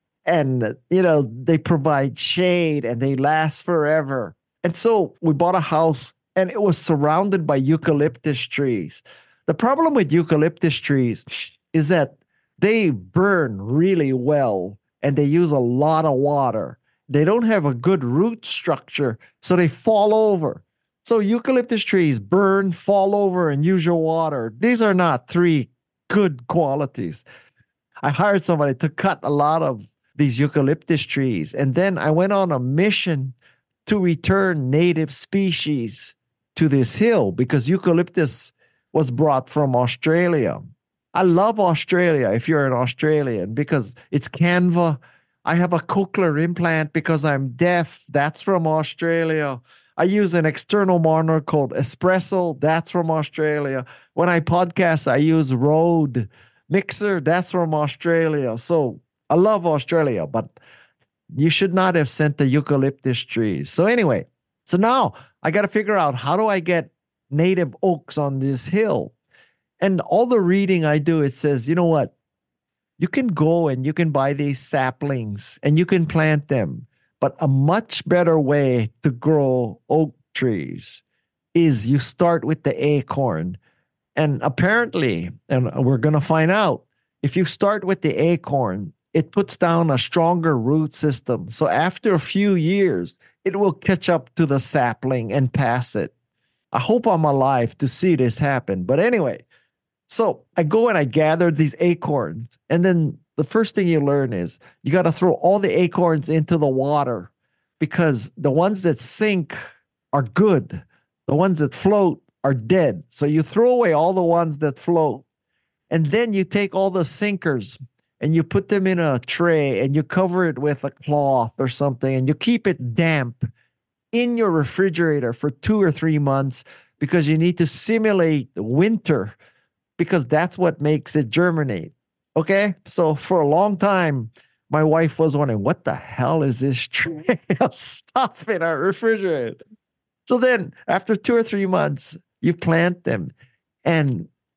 B: And, they provide shade and they last forever. And so we bought a house and it was surrounded by eucalyptus trees. The problem with eucalyptus trees is that they burn really well and they use a lot of water. They don't have a good root structure, so they fall over. So eucalyptus trees burn, fall over, and use your water. These are not three good qualities. I hired somebody to cut a lot of these eucalyptus trees, and then I went on a mission to return native species to this hill because eucalyptus was brought from Australia. I love Australia if you're an Australian because it's Canva. I have a cochlear implant because I'm deaf. That's from Australia. I use an external monitor called Espresso. That's from Australia. When I podcast, I use Rode Mixer. That's from Australia. So I love Australia, but you should not have sent the eucalyptus trees. So anyway, so now I got to figure out how do I get native oaks on this hill? And all the reading I do, it says, you know what? You can go and you can buy these saplings and you can plant them. But a much better way to grow oak trees is you start with the acorn. And apparently, and we're going to find out, if you start with the acorn, it puts down a stronger root system. So after a few years, it will catch up to the sapling and pass it. I hope I'm alive to see this happen. But anyway, so I go and I gather these acorns. And then the first thing you learn is you got to throw all the acorns into the water because the ones that sink are good. The ones that float are dead. So you throw away all the ones that float. And then you take all the sinkers and you put them in a tray and you cover it with a cloth or something and you keep it damp in your refrigerator for 2 or 3 months because you need to simulate winter because that's what makes it germinate. Okay? So for a long time, my wife was wondering, what the hell is this tray of stuff in our refrigerator? So then after 2 or 3 months, you plant them. And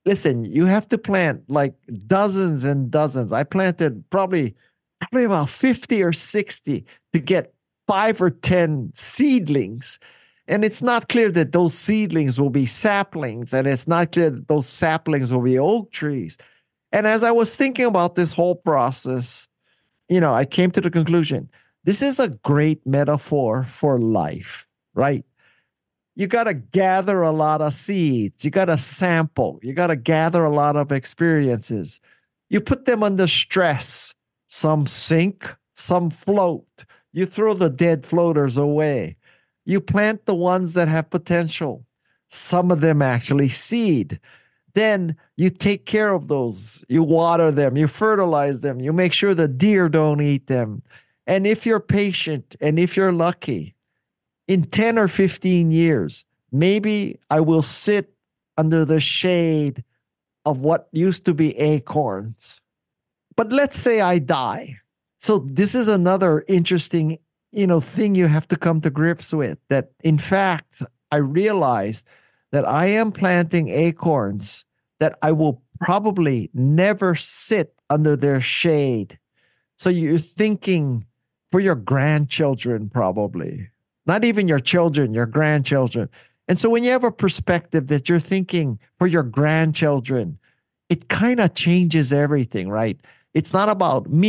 B: listen, you have to plant like dozens and dozens. I planted probably about 50 or 60 to get 5 or 10 seedlings. And it's not clear that those seedlings will be saplings, and it's not clear that those saplings will be oak trees. And as I was thinking about this whole process, I came to the conclusion, this is a great metaphor for life, right? You got to gather a lot of seeds. You got to sample. You got to gather a lot of experiences. You put them under stress. Some sink, some float. You throw the dead floaters away. You plant the ones that have potential. Some of them actually seed. Then you take care of those. You water them. You fertilize them. You make sure the deer don't eat them. And if you're patient and if you're lucky, in 10 or 15 years, maybe I will sit under the shade of what used to be acorns. But let's say I die. So this is another interesting, thing you have to come to grips with, that in fact, I realized that I am planting acorns that I will probably never sit under their shade. So you're thinking for your grandchildren, probably. Not even your children, your grandchildren. And so when you have a perspective that you're thinking for your grandchildren, it kind of changes everything, right? It's not about me.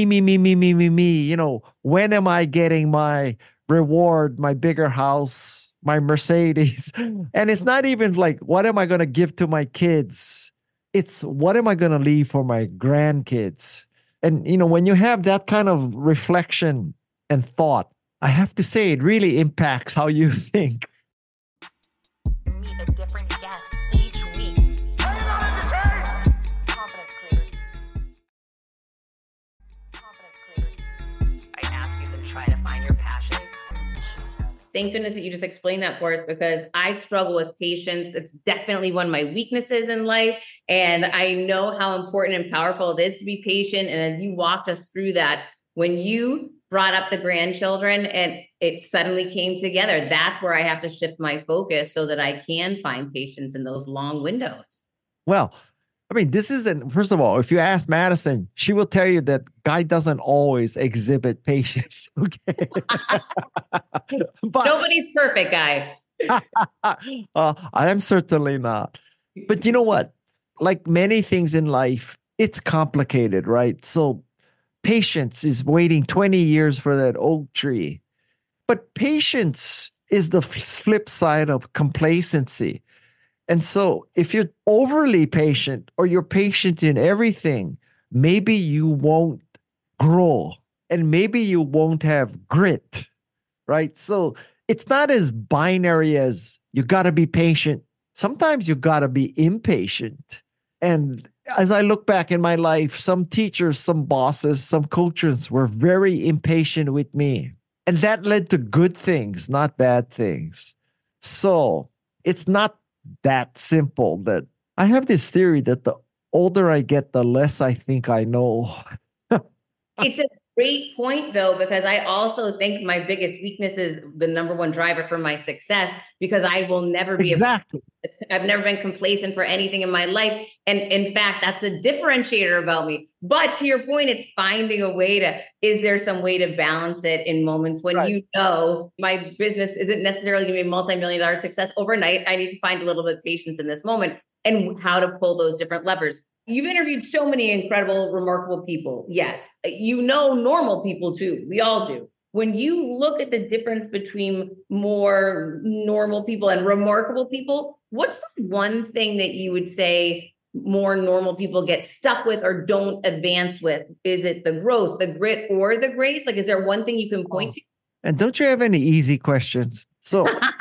B: When am I getting my reward, my bigger house, my Mercedes? And it's not even like, what am I going to give to my kids? It's what am I going to leave for my grandkids? And, when you have that kind of reflection and thought, I have to say, it really impacts how you think.
E: Meet a different guest each week. Confidence creator. I ask you to try to find your passion.
A: Thank goodness that you just explained that for us, because I struggle with patience. It's definitely one of my weaknesses in life. And I know how important and powerful it is to be patient. And as you walked us through that, when you brought up the grandchildren and it suddenly came together, that's where I have to shift my focus so that I can find patience in those long windows.
B: Well, this isn't, first of all, if you ask Madison, she will tell you that Guy doesn't always exhibit patience. Okay. But,
A: nobody's perfect, Guy.
B: I am certainly not. But you know what? Like many things in life, it's complicated, right? So patience is waiting 20 years for that oak tree. But patience is the flip side of complacency. And so if you're overly patient or you're patient in everything, maybe you won't grow and maybe you won't have grit, right? So it's not as binary as you got to be patient. Sometimes you got to be impatient. And as I look back in my life, some teachers, some bosses, some coaches were very impatient with me. And that led to good things, not bad things. So it's not that simple. That I have this theory that the older I get, the less I think I know.
A: It's a great point, though, because I also think my biggest weakness is the number one driver for my success, because I will never be
B: exactly.
A: I've never been complacent for anything in my life. And in fact, that's the differentiator about me. But to your point, it's finding a way to, is there some way to balance it in moments when
B: Right.
A: my business isn't necessarily going to be a multi-million-dollar success overnight. I need to find a little bit of patience in this moment and how to pull those different levers. You've interviewed so many incredible, remarkable people. Yes. Normal people too. We all do. When you look at the difference between more normal people and remarkable people, what's the one thing that you would say more normal people get stuck with or don't advance with? Is it the growth, the grit, or the grace? Like, is there one thing you can point to?
B: And don't you have any easy questions? So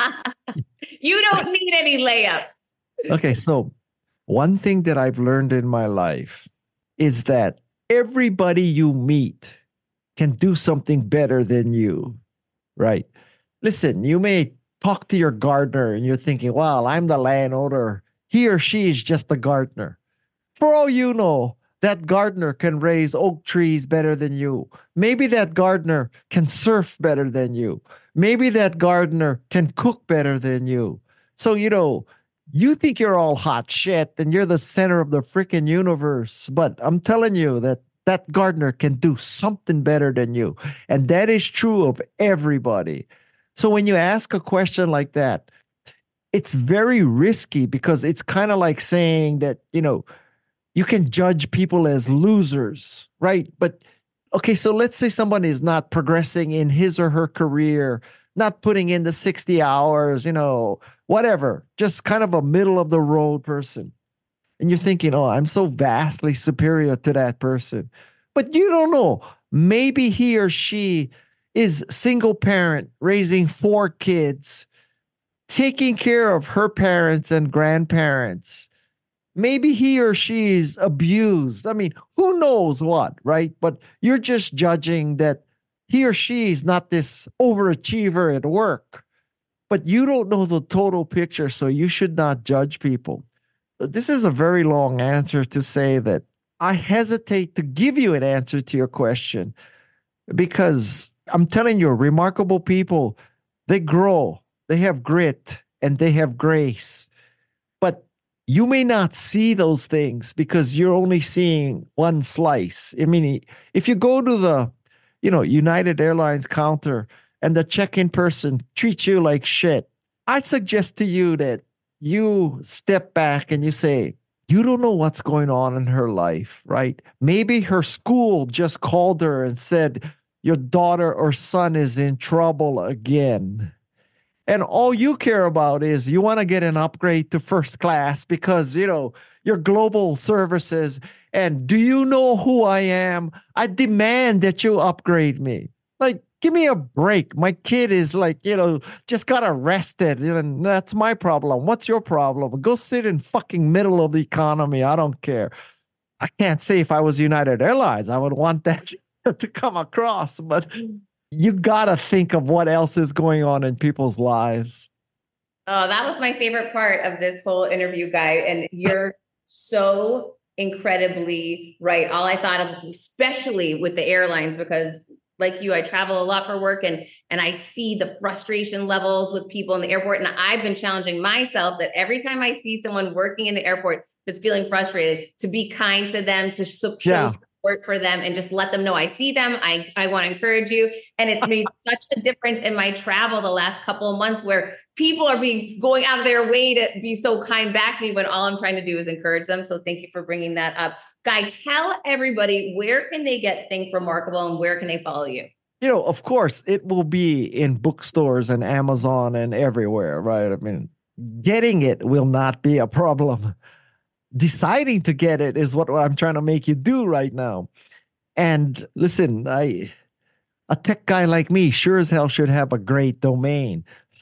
A: You don't need any layups.
B: okay, so one thing that I've learned in my life is that everybody you meet can do something better than you, right? Listen, you may talk to your gardener and you're thinking, well, I'm the landowner. He or she is just the gardener. For all you know, that gardener can raise oak trees better than you. Maybe that gardener can surf better than you. Maybe that gardener can cook better than you. So, You think you're all hot shit and you're the center of the freaking universe. But I'm telling you that gardener can do something better than you. And that is true of everybody. So when you ask a question like that, it's very risky because it's kind of like saying that, you can judge people as losers, right? But okay, so let's say somebody is not progressing in his or her career, not putting in the 60 hours, whatever, just kind of a middle of the road person. And you're thinking, oh, I'm so vastly superior to that person. But you don't know. Maybe he or she is single parent, raising 4 kids, taking care of her parents and grandparents. Maybe he or she is abused. I mean, who knows what, right? But you're just judging that he or she is not this overachiever at work. But you don't know the total picture, so you should not judge people. This is a very long answer to say that I hesitate to give you an answer to your question because I'm telling you, remarkable people, they grow, they have grit, and they have grace. But you may not see those things because you're only seeing one slice. I mean, if you go to the, United Airlines counter and the check-in person treats you like shit, I suggest to you that you step back and you say, you don't know what's going on in her life, right? Maybe her school just called her and said, your daughter or son is in trouble again. And all you care about is you want to get an upgrade to first class because, your global services. And do you know who I am? I demand that you upgrade me. Like, give me a break. My kid is like, just got arrested. And that's my problem. What's your problem? Go sit in fucking middle of the economy. I don't care. I can't say if I was United Airlines, I would want that to come across, but you got to think of what else is going on in people's lives.
A: Oh, that was my favorite part of this whole interview, Guy. And you're so incredibly right. All I thought of, especially with the airlines, because like you, I travel a lot for work and I see the frustration levels with people in the airport. And I've been challenging myself that every time I see someone working in the airport that's feeling frustrated, to be kind to them, to show support for them and just let them know I see them. I want to encourage you. And it's made such a difference in my travel the last couple of months where people are going out of their way to be so kind back to me when all I'm trying to do is encourage them. So thank you for bringing that up. Guy, tell everybody, where can they get Think Remarkable and where can they follow you?
B: Of course, it will be in bookstores and Amazon and everywhere, right? I mean, getting it will not be a problem. Deciding to get it is what I'm trying to make you do right now. And listen, a tech guy like me sure as hell should have a great domain.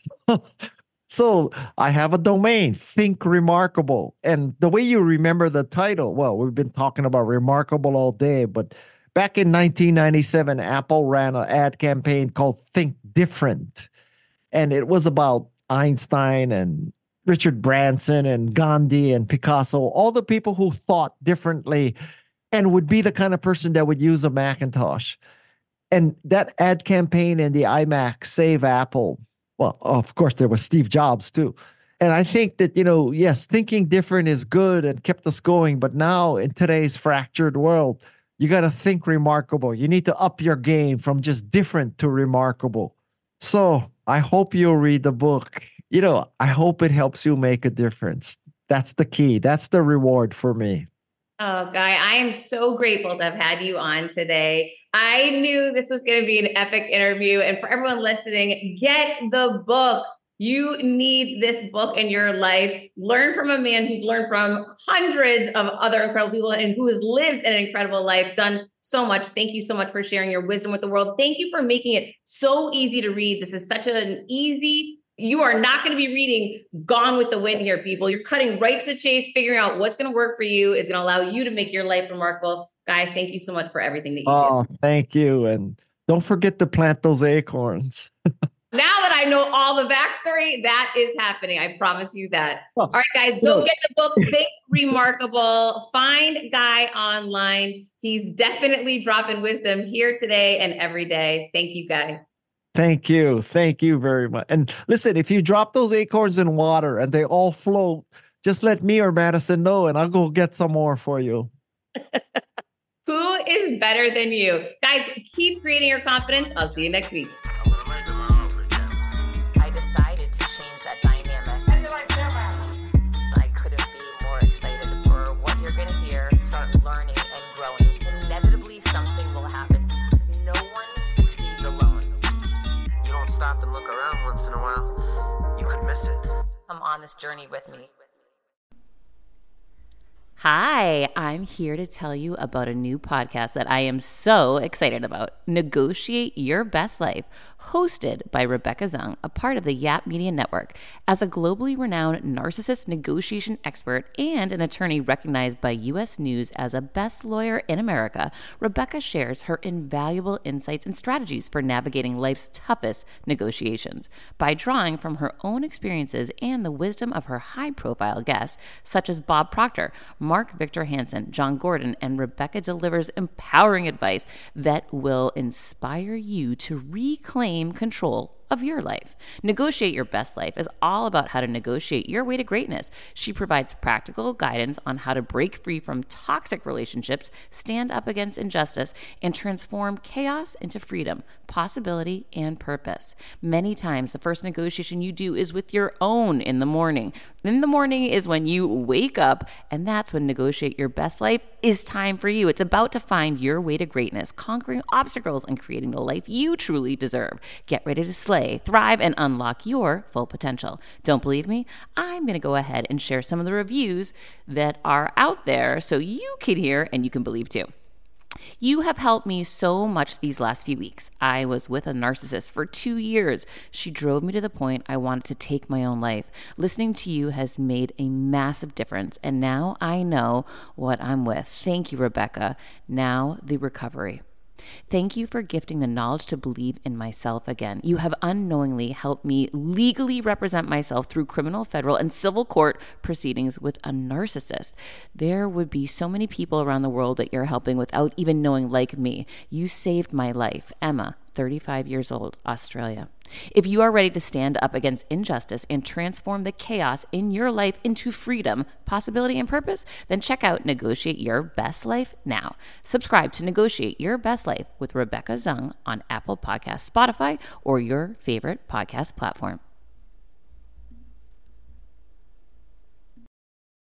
B: So I have a domain, Think Remarkable. And the way you remember the title, well, we've been talking about remarkable all day, but back in 1997, Apple ran an ad campaign called Think Different. And it was about Einstein and Richard Branson and Gandhi and Picasso, all the people who thought differently and would be the kind of person that would use a Macintosh. And that ad campaign and the iMac Save Apple. Well, of course, there was Steve Jobs too. And I think that, yes, thinking different is good and kept us going. But now in today's fractured world, you got to think remarkable. You need to up your game from just different to remarkable. So I hope you'll read the book. I hope it helps you make a difference. That's the key. That's the reward for me.
A: Oh, Guy, I am so grateful to have had you on today. I knew this was going to be an epic interview. And for everyone listening, get the book. You need this book in your life. Learn from a man who's learned from hundreds of other incredible people and who has lived an incredible life, done so much. Thank you so much for sharing your wisdom with the world. Thank you for making it so easy to read. This is such an easy. You are not going to be reading Gone with the Wind here, people. You're cutting right to the chase, figuring out what's going to work for you. It's going to allow you to make your life remarkable. Guy, thank you so much for everything that you do.
B: Oh, thank you. And don't forget to plant those acorns.
A: Now that I know all the backstory, that is happening. I promise you that. All right, guys, go get the book, Think Remarkable. Find Guy online. He's definitely dropping wisdom here today and every day. Thank you, Guy.
B: Thank you. Thank you very much. And listen, if you drop those acorns in water and they all float, just let me or Madison know and I'll go get some more for you.
A: Who is better than you? Guys, keep creating your confidence. I'll see you next week.
E: I decided to change that dynamic. I couldn't be more excited for what you're going to hear, start learning and growing. Inevitably, something will happen. No one succeeds alone.
F: You don't stop and look around once in a while, you could miss it.
E: Come on this journey with me.
D: Hi, I'm here to tell you about a new podcast that I am so excited about, Negotiate Your Best Life, hosted by Rebecca Zung, a part of the Yap Media Network. As a globally renowned narcissist negotiation expert and an attorney recognized by U.S. News as a best lawyer in America, Rebecca shares her invaluable insights and strategies for navigating life's toughest negotiations. By drawing from her own experiences and the wisdom of her high-profile guests, such as Bob Proctor, Mark Victor Hansen, John Gordon, and Rebecca delivers empowering advice that will inspire you to reclaim control of your life. Negotiate Your Best Life is all about how to negotiate your way to greatness. She provides practical guidance on how to break free from toxic relationships, stand up against injustice, and transform chaos into freedom, possibility, and purpose. Many times, the first negotiation you do is with your own in the morning. In the morning is when you wake up, and that's when Negotiate Your Best Life is time for you. It's about to find your way to greatness, conquering obstacles, and creating the life you truly deserve. Get ready to slay, thrive, and unlock your full potential. Don't believe me? I'm going to go ahead and share some of the reviews that are out there so you can hear and you can believe too. You have helped me so much these last few weeks. I was with a narcissist for 2 years. She drove me to the point I wanted to take my own life. Listening to you has made a massive difference, and now I know what I'm with. Thank you, Rebecca. Now the recovery. Thank you for gifting the knowledge to believe in myself again. You have unknowingly helped me legally represent myself through criminal, federal, and civil court proceedings with a narcissist. There would be so many people around the world that you're helping without even knowing, like me. You saved my life. Emma, 35 years old, Australia. If you are ready to stand up against injustice and transform the chaos in your life into freedom, possibility, and purpose, then check out Negotiate Your Best Life now. Subscribe to Negotiate Your Best Life with Rebecca Zung on Apple Podcasts, Spotify, or your favorite podcast platform.